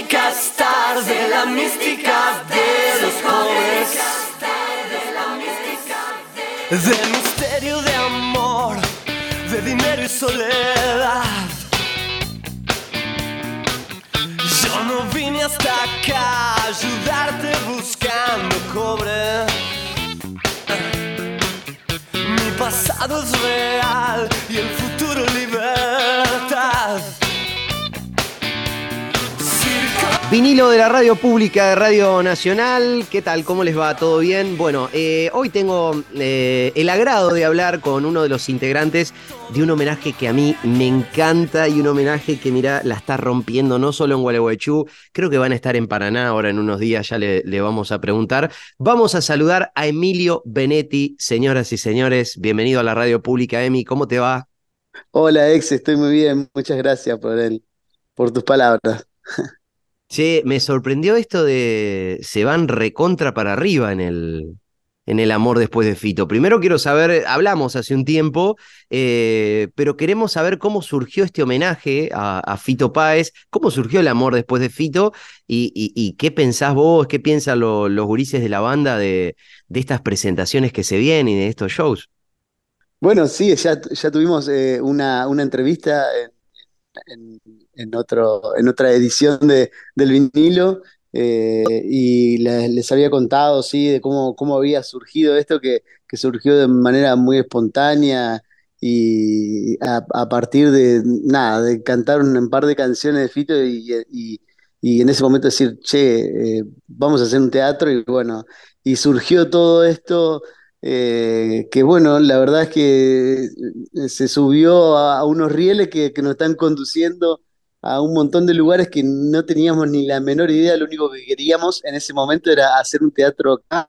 mística star, de la mística de los jóvenes, de misterio, de amor, de dinero y soledad. Yo no vine hasta acá a ayudarte buscando cobre. Mi pasado es real y el futuro libertad. Vinilo de la radio pública de Radio Nacional. ¿Qué tal? ¿Cómo les va? ¿Todo bien? Bueno, hoy tengo el agrado de hablar con uno de los integrantes de un homenaje que a mí me encanta y un homenaje que, mirá, la está rompiendo no solo en Gualeguaychú, creo que van a estar en Paraná ahora en unos días, ya le vamos a preguntar. Vamos a saludar a Emilio Benetti, señoras y señores. Bienvenido a la radio pública, Emi. ¿Cómo te va? Hola, ex, estoy muy bien. Muchas gracias por tus palabras. Che, me sorprendió esto de se van recontra para arriba en el amor después de Fito. Primero quiero saber, hablamos hace un tiempo, pero queremos saber cómo surgió este homenaje a Fito Páez, cómo surgió el amor después de Fito y qué pensás vos, qué piensan los gurises de la banda de estas presentaciones que se vienen y de estos shows. Bueno, sí, ya tuvimos una entrevista en, en otra edición del vinilo, y les había contado, sí, de cómo había surgido esto, que surgió de manera muy espontánea y a partir de nada, de cantar un par de canciones de Fito y en ese momento decir, che, vamos a hacer un teatro y bueno, y surgió todo esto. Que bueno, la verdad es que se subió a unos rieles que nos están conduciendo a un montón de lugares que no teníamos ni la menor idea. Lo único que queríamos en ese momento era hacer un teatro acá,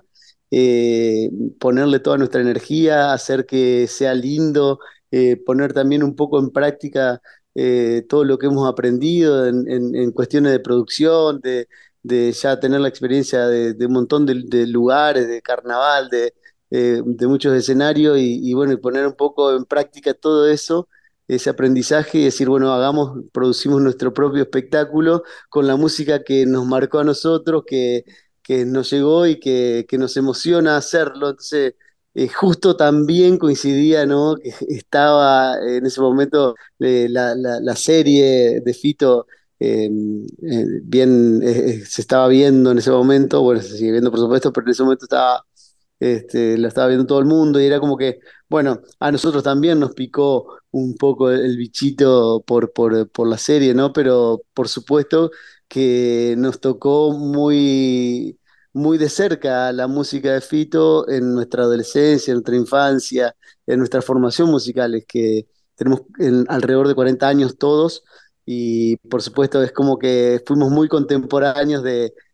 eh, ponerle toda nuestra energía, hacer que sea lindo, poner también un poco en práctica todo lo que hemos aprendido en cuestiones de producción, de ya tener la experiencia de un montón de lugares, de carnaval, de muchos escenarios y bueno, y poner un poco en práctica todo eso, ese aprendizaje y decir, bueno, producimos nuestro propio espectáculo con la música que nos marcó a nosotros, que nos llegó y que nos emociona hacerlo. Entonces, justo también coincidía, ¿no? Que estaba en ese momento la serie de Fito. Bien, se estaba viendo en ese momento, bueno, se sigue viendo por supuesto, pero en ese momento lo estaba viendo todo el mundo y era como que, bueno, a nosotros también nos picó un poco el bichito por la serie, ¿no? Pero por supuesto que nos tocó muy de cerca la música de Fito en nuestra adolescencia, en nuestra infancia, en nuestra formación musical, es que tenemos alrededor de 40 años todos y por supuesto es como que fuimos muy contemporáneos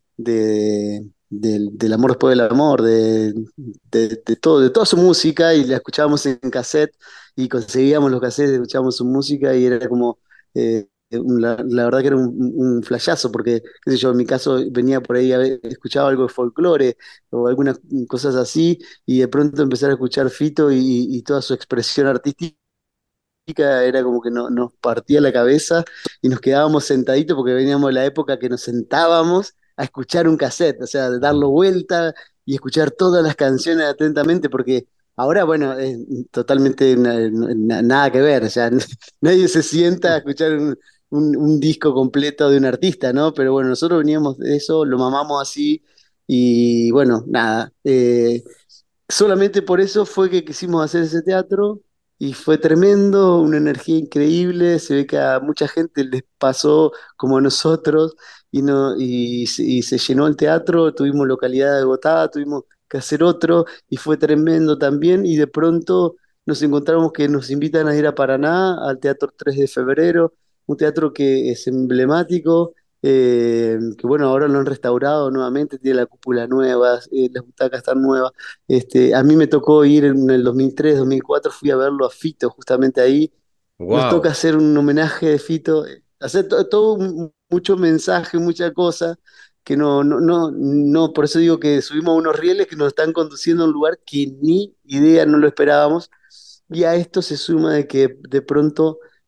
del amor después del amor, de todo, de toda su música y la escuchábamos en cassette y conseguíamos los cassettes, escuchábamos su música y era como, la verdad que era un flashazo porque, qué sé yo, en mi caso venía por ahí, escuchaba algo de folclore o algunas cosas así y de pronto empezar a escuchar Fito y toda su expresión artística era como que nos partía la cabeza y nos quedábamos sentaditos porque veníamos de la época que nos sentábamos a escuchar un cassette, o sea, de darlo vuelta y escuchar todas las canciones atentamente, porque ahora, bueno, es totalmente nada que ver, o sea, nadie se sienta a escuchar un disco completo de un artista, ¿no? Pero bueno, nosotros veníamos de eso, lo mamamos así y bueno, nada. Solamente por eso fue que quisimos hacer ese teatro y fue tremendo, una energía increíble. Se ve que a mucha gente les pasó como a nosotros y, no, y se llenó el teatro. Tuvimos localidad agotada, tuvimos que hacer otro y fue tremendo también. Y de pronto nos encontramos que nos invitan a ir a Paraná, al Teatro 3 de Febrero, un teatro que es emblemático, que bueno, ahora lo han restaurado nuevamente, tiene la cúpula nueva, las butacas están nuevas. A mí me tocó ir en el 2003, 2004, fui a verlo a Fito justamente ahí. Nos toca Wow. hacer un homenaje de Fito, hacer todo mucho mensaje, mucha cosa, que no, por eso digo que subimos a unos rieles que nos están conduciendo a un lugar que ni idea, no lo esperábamos. Y a esto se suma de que de pronto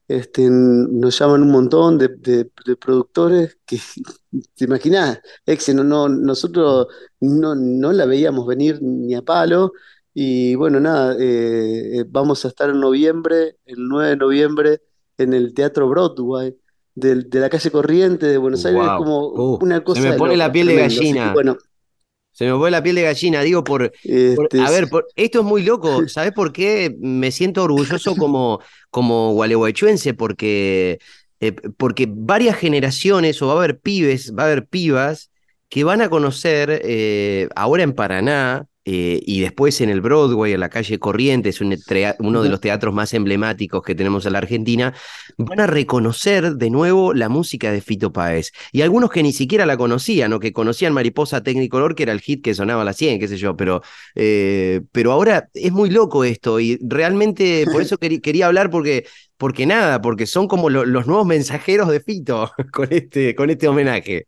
nos llaman un montón de productores que, te imaginás, Exe, nosotros no la veíamos venir ni a palo. Y bueno, nada, vamos a estar en noviembre, el 9 de noviembre, en el Teatro Broadway de la calle Corriente de Buenos Aires. Es Wow. como una Se me cosa de pone la locos, piel de tremendo. Así que gallina. bueno, Se me pone la piel de gallina, digo, este, a ver, esto es muy loco. ¿Sabés por qué me siento orgulloso como gualeguaychuense? Porque varias generaciones, o va a haber pibes, va a haber pibas, que van a conocer ahora en Paraná, y después en el Broadway, en la calle Corrientes, uno de los teatros más emblemáticos que tenemos en la Argentina, van a reconocer de nuevo la música de Fito Páez. Y algunos que ni siquiera la conocían, o que conocían Mariposa Technicolor, que era el hit que sonaba a las 100, qué sé yo, pero ahora es muy loco esto, y realmente por eso quería hablar, porque nada, porque son como los nuevos mensajeros de Fito con este homenaje.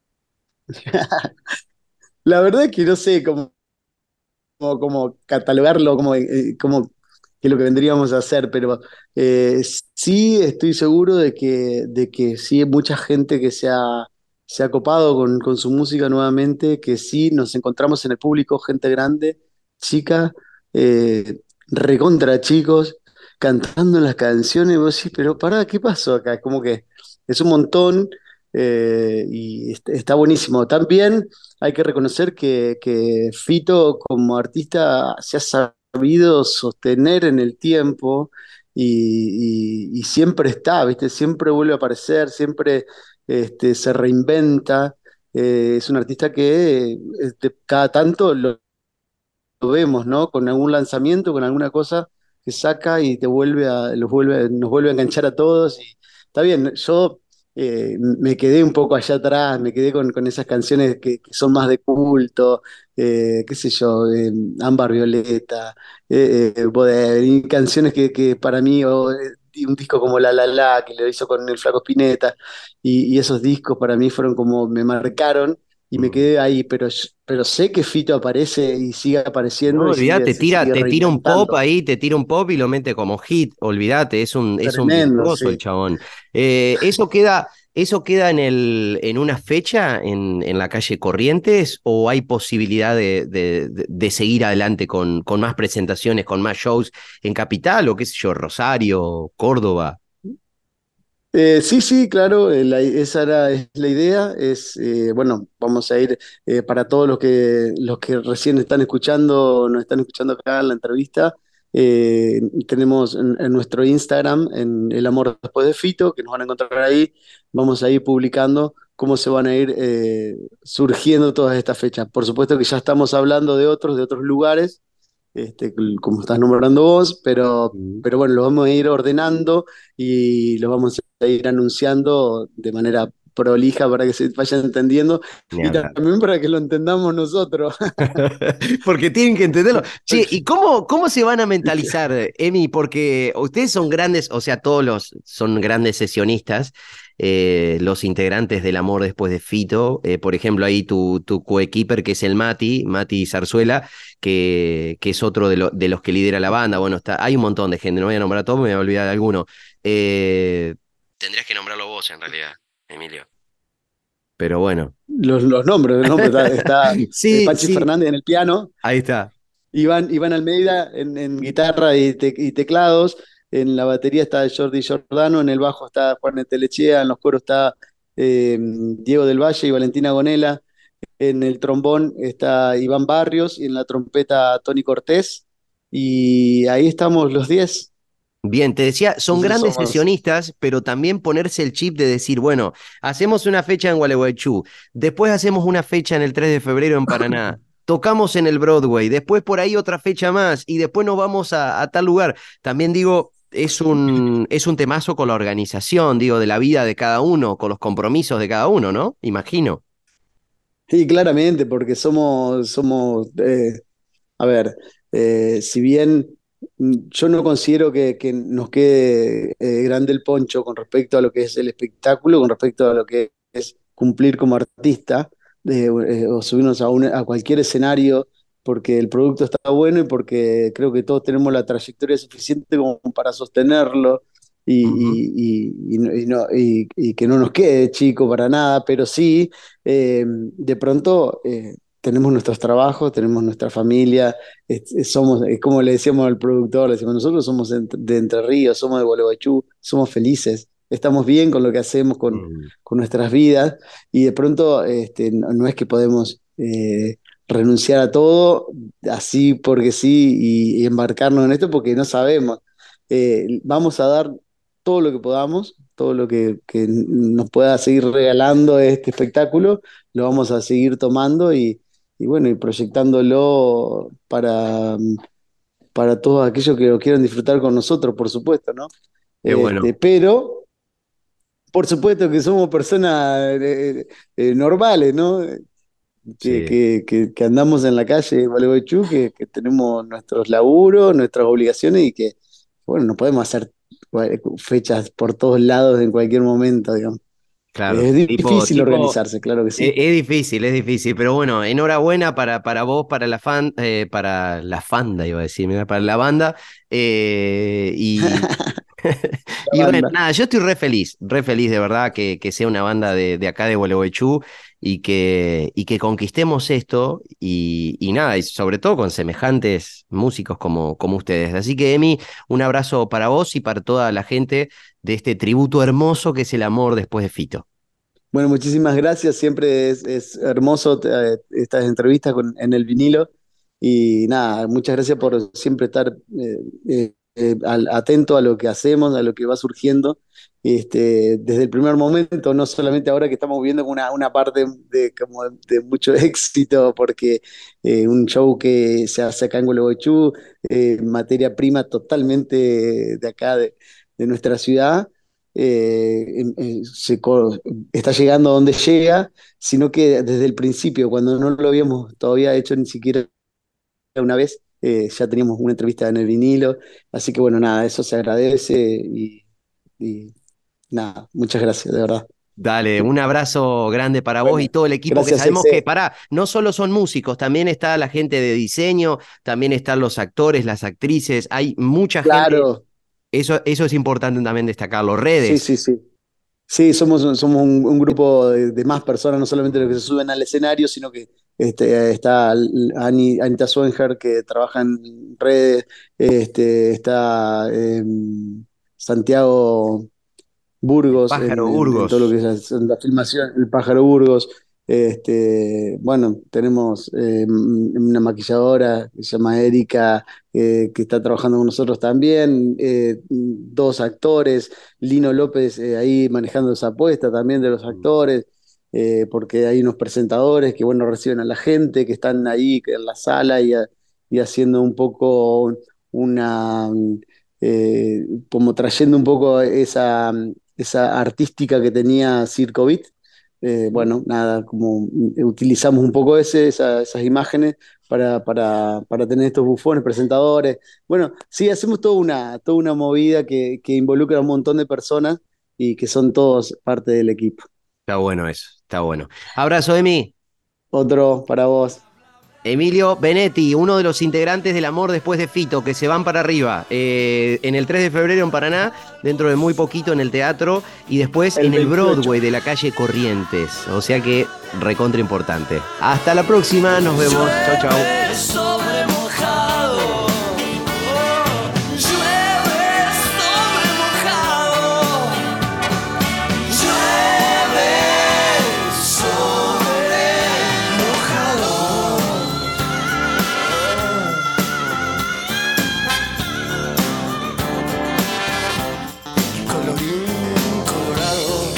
la verdad es que no sé cómo catalogarlo, qué es lo que vendríamos a hacer, pero sí estoy seguro de que sí hay mucha gente que se ha copado con su música nuevamente, que sí nos encontramos en el público, gente grande, chica, recontra chicos, cantando las canciones, y vos decís, pero pará, ¿qué pasó acá? Como que es un montón. Y está buenísimo. También hay que reconocer que Fito como artista se ha sabido sostener en el tiempo y siempre está, ¿viste? Siempre vuelve a aparecer, siempre se reinventa. Es un artista que cada tanto lo vemos, ¿no? Con algún lanzamiento, con alguna cosa que saca y nos vuelve a enganchar a todos. Y está bien, yo me quedé un poco allá atrás, me quedé con esas canciones que son más de culto, qué sé yo, Ámbar Violeta, Boder, y canciones que para mí, y un disco como La, que lo hizo con el Flaco Spinetta, y esos discos para mí fueron como, me marcaron y me Mm. quedé ahí, pero sé que Fito aparece y sigue apareciendo No, y olvídate, se sigue te tira un pop reinventando. ahí, te tira un pop y lo mete como hit, olvídate, es un Tremendo, virtuoso el sí. chabón. ¿Eso queda en una fecha en la calle Corrientes, o hay posibilidad de seguir adelante con más presentaciones, con más shows en Capital, o qué sé yo, Rosario, Córdoba? Sí, sí, claro, es la idea. Bueno, vamos a ir para todos los que recién nos están escuchando acá en la entrevista. Tenemos en nuestro Instagram, en El Amor Después de Fito, que nos van a encontrar ahí. Vamos a ir publicando cómo se van a ir surgiendo todas estas fechas. Por supuesto que ya estamos hablando de otros lugares, como estás nombrando vos, pero, Mm. pero bueno, lo vamos a ir ordenando y lo vamos a ir anunciando de manera prolija para que se vaya entendiendo Ni y hablar. también para que lo entendamos nosotros. Porque tienen que entenderlo. Che, ¿y Porque- cómo se van a mentalizar, Emi? Porque ustedes son grandes, o sea, son grandes sesionistas, los integrantes del Amor Después de Fito. Por ejemplo, ahí tu coequiper, que es el Mati Zarzuela, que es otro de los que lidera la banda. Bueno, hay un montón de gente, no voy a nombrar a todos, me voy a olvidar de alguno. Eh, Tendrías que nombrarlo vos, en realidad, Emilio. Pero bueno. los nombres, está Sí, Pachi sí, Fernández en el piano, ahí está. Iván Almeida en guitarra y teclados, en la batería está Jordi Giordano, en el bajo está Juan Telechea, en los coros está Diego del Valle y Valentina Gonela, en el trombón está Iván Barrios y en la trompeta Tony Cortés, y ahí estamos los 10. Bien, te decía, son Entonces grandes somos sesionistas, pero también ponerse el chip de decir, bueno, hacemos una fecha en Gualeguaychú, después hacemos una fecha en el 3 de febrero en Paraná, tocamos en el Broadway, después por ahí otra fecha más, y después nos vamos a tal lugar. También digo, es un temazo con la organización, digo, de la vida de cada uno, con los compromisos de cada uno, ¿no? Imagino. Sí, claramente, porque a ver, si bien yo no considero que nos quede grande el poncho con respecto a lo que es el espectáculo, con respecto a lo que es cumplir como artista, o subirnos a cualquier escenario, porque el producto está bueno y porque creo que todos tenemos la trayectoria suficiente como para sostenerlo. Ujú. y que no nos quede chico para nada, pero sí, de pronto tenemos nuestros trabajos, tenemos nuestra familia, somos, es como le decíamos al productor, le decimos, nosotros somos de Entre Ríos, somos de Gualeguaychú, somos felices, estamos bien con lo que hacemos, Mm. con nuestras vidas, y de pronto no es que podemos renunciar a todo así porque sí y embarcarnos en esto porque no sabemos. Vamos a dar todo lo que podamos, todo lo que nos pueda seguir regalando este espectáculo, lo vamos a seguir tomando y bueno, y proyectándolo para todos aquellos que lo quieran disfrutar con nosotros, por supuesto, ¿no? Qué bueno. Pero, por supuesto que somos personas normales, ¿no? Sí. Que andamos en la calle de Gualeguaychú, que tenemos nuestros laburos, nuestras obligaciones y que, bueno, no podemos hacer fechas por todos lados en cualquier momento, digamos. Claro, Es tipo, difícil tipo, organizarse, claro que sí. es difícil, pero bueno, enhorabuena para vos, para la fanda, iba a decir, mira, para la banda, y, La y bueno, banda. nada, yo estoy re feliz de verdad que sea una banda de acá de Gualeguaychú y que conquistemos esto y nada, y sobre todo con semejantes músicos como ustedes. Así que, Emi, un abrazo para vos y para toda la gente de este tributo hermoso que es el amor después de Fito. Bueno, muchísimas gracias. Siempre es hermoso estas entrevistas en el vinilo. Y nada, muchas gracias por siempre estar atento a lo que hacemos, a lo que va surgiendo. Desde el primer momento, no solamente ahora que estamos viendo una parte como de mucho éxito, porque un show que se hace acá en Gualeguaychú, materia prima totalmente de acá, de nuestra ciudad. Está llegando a donde llega, sino que desde el principio, cuando no lo habíamos todavía hecho ni siquiera una vez, ya teníamos una entrevista en el vinilo, así que bueno, nada, eso se agradece y nada, muchas gracias, de verdad. Dale, un abrazo grande para vos y Bueno, todo el equipo que gracias, sabemos que, Eze. pará, no solo son músicos, también está la gente de diseño, también están los actores, las actrices, hay mucha gente, Claro, eso es importante también destacarlo, sí, redes. sí, sí. Sí, somos un grupo de más personas, no solamente los que se suben al escenario, sino que está Anita Swenger, que trabaja en redes, está Santiago El Burgos pájaro en todo lo que Burgos. es la filmación, el Pájaro Burgos. Bueno, tenemos una maquilladora que se llama Erika, que está trabajando con nosotros también, dos actores, Lino López ahí manejando esa apuesta también de los actores, porque hay unos presentadores que bueno, reciben a la gente, que están ahí en la sala y haciendo un poco una, como trayendo un poco esa artística que tenía Circo Beat. Bueno, nada, como utilizamos un poco esas imágenes para tener estos bufones, presentadores. Bueno, sí, hacemos toda una movida que involucra a un montón de personas y que son todos parte del equipo. Está bueno eso, está bueno. Abrazo, Emi. Otro para vos. Emilio Benetti, uno de los integrantes del Amor después de Fito, que se van para arriba en el 3 de febrero en Paraná, dentro de muy poquito en el teatro y después El en el 28. Broadway de la calle Corrientes. O sea que recontra importante. Hasta la próxima, nos vemos. Chau, chau. Llueve sobre mojado. Llueve sobre mojado. Llueve sobre mojado. Colorín colorado.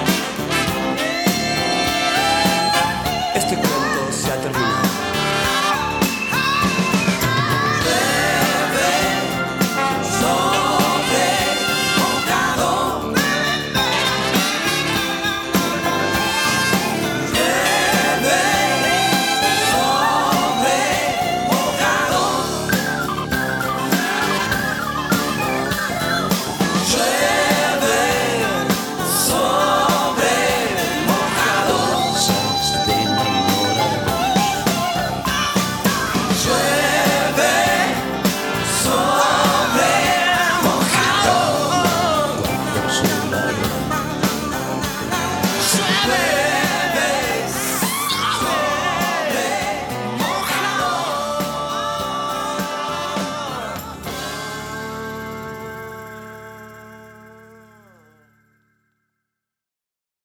Este cuento se ha terminado. ver.